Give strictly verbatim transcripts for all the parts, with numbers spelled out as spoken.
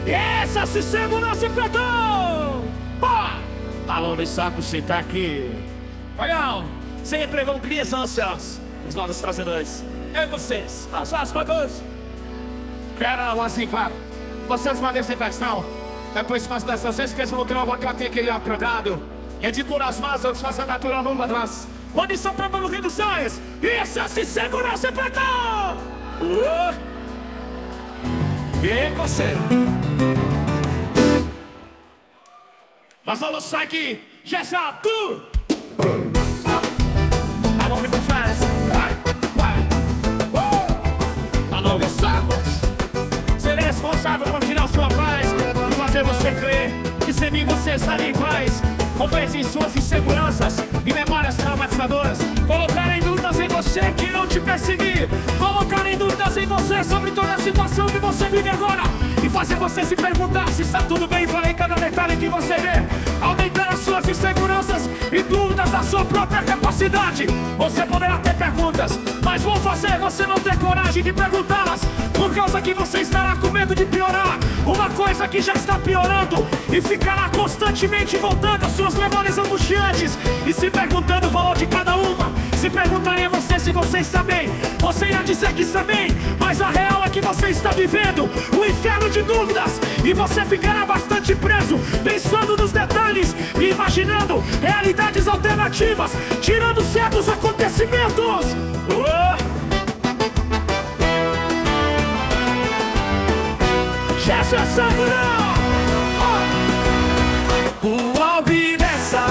Essa se segurança pretão! Pá! Alô, me saco, você tá aqui. Legal! Você entregou crianças, os nossos trazedores. Eu e vocês, as as coisas. Quero assim, claro. Vocês mandam essa questão. Depois mais dessas vezes que eles vão ter uma boca que ele acordado. E de por as mãos, eu faço a natural numa das. Onde são para o Rio dos Sonhos? Essa se segurança pretão! Uh! E você? Nós vamos sair aqui, já já, tu! Alô, me faz, vai, vai! Uh! Alô, meus sacos! Ser responsável por tirar sua paz e fazer você crer que sem mim você estaria em paz. Compensem suas inseguranças e memórias traumatizadoras. Colocar em dúvidas em você que não te perseguir. Colocar em dúvidas em você sobre toda a situação que você vive agora. E fazer você se perguntar se está tudo bem para em cada detalhe que você vê. Aumentar as suas inseguranças e dúvidas da sua própria capacidade. Você poderá ter perguntas, mas vou fazer você não ter coragem de perguntá-las, por causa que você estará com medo de piorar uma coisa que já está piorando. E ficará constantemente voltando às suas memórias angustiantes e se perguntando o valor de cada uma. Se perguntarem a você se você está bem, você irá dizer que está bem, mas a real é que você está vivendo um inferno de dúvidas. E você ficará bastante preso, pensando nos detalhes e imaginando realidades alternativas, tirando certos acontecimentos. uh! Jesus Sagrão! O albi dessa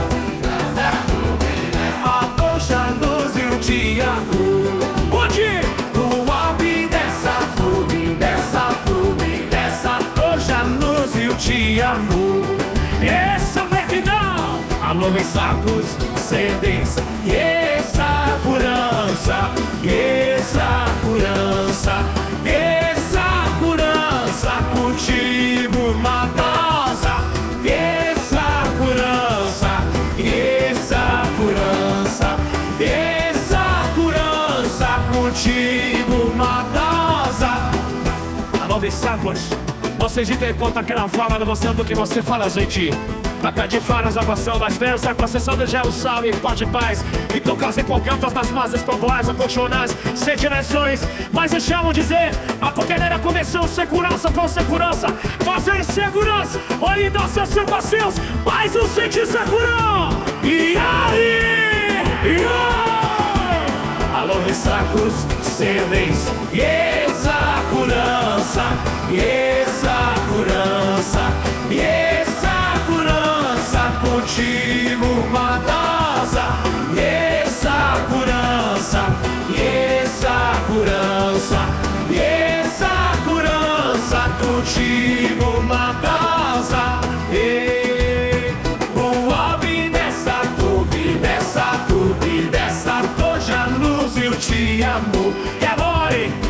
a roxa luz e o dia. Onde? O albi dessa nuvem, dessa nuvem, dessa roxa luz e o dia. Essa levidão, a nuvem sacos, sedência, e essa segurança, e segurança, e segurança contigo, matosa, e segurança, e segurança, e segurança contigo, matosa. A nuvem sacos, vocês de ter conta que ela fala no você do que você fala, gente. Taca de faras, abação das vezes, a concessão do gel, sal e pó de paz. E tocas empolgantes nas masas populares, acolchonadas, sem direções. Mas eu chamo dizer, a coqueneira começou segurança com segurança. Fazer segurança, olhe das seus seus, mas não sente segurão. E aí? E aí? Alô, sacos, sedens, e segurança, e segurança, e segurança contigo, matosa, e segurança, e segurança, e segurança contigo, matosa. E o albi dessa dúvida, dessa dúvida, dessa toja luz e o te amo, que amore.